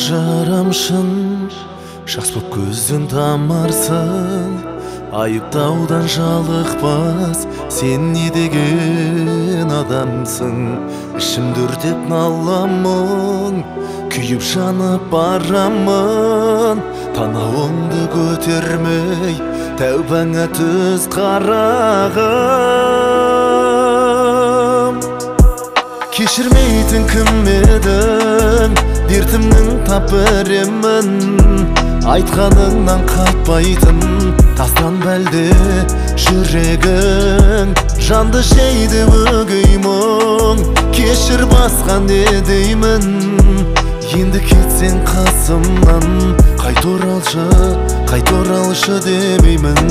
жарамшын, жас боп көзден тамарсың. Айыптаудан жалықпас, сен не деген адамсың. Ішімді өртеп наламын, күйіп жанып барамын. Танауыңды көтермей, тәубаңа түз қарағым. Кешірмейтін кім едің, дертімнің тап біремін. Айтқаныңнан қайтпайтын, тастан бәлде жүрегің. Жанды жейді өгей мұң, кешір басқа не деймін. Енді кетсең қасымнан, қайт оралшы демеймін.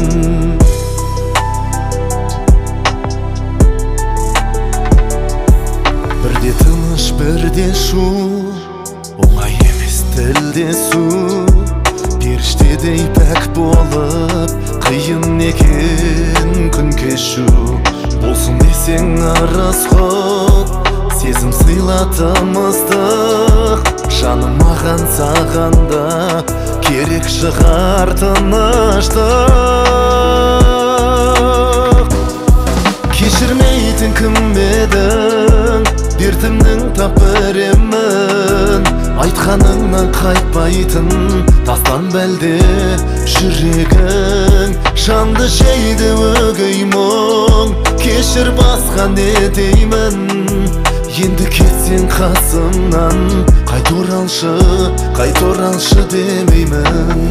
Бірде тыныш, бірде шу, оңай емес тілдесу. Періштедей пәк болып, қиын екен күн кешу. Болсын десең арыз құт, сезім сыйлатым ыстық. Жаным маған сағанда керек шығар тыныштық. Кешірмейтін кім едің, дертімнің тап біремін. Айтқаныңнан қайтпайтын, тастан бәлде жүрегің. Жанды жейді өгей мұң, кешір басқа не деймін. Енді кетсең қасымнан, қайт оралшы демеймін.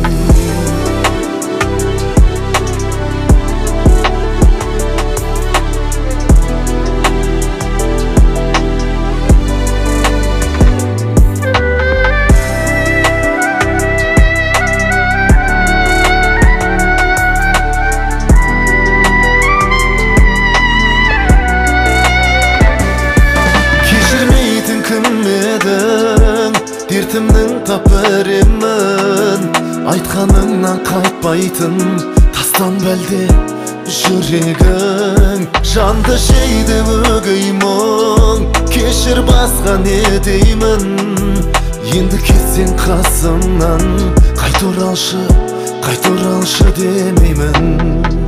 Дертімнің тап біремін. Айтқаныңнан қайтпайтын, тастан бәлде жүрегің. Жанды жейді өгей мұң, кешір басқа не деймін. Енді кетсең қасымнан, қайт оралшы демеймін.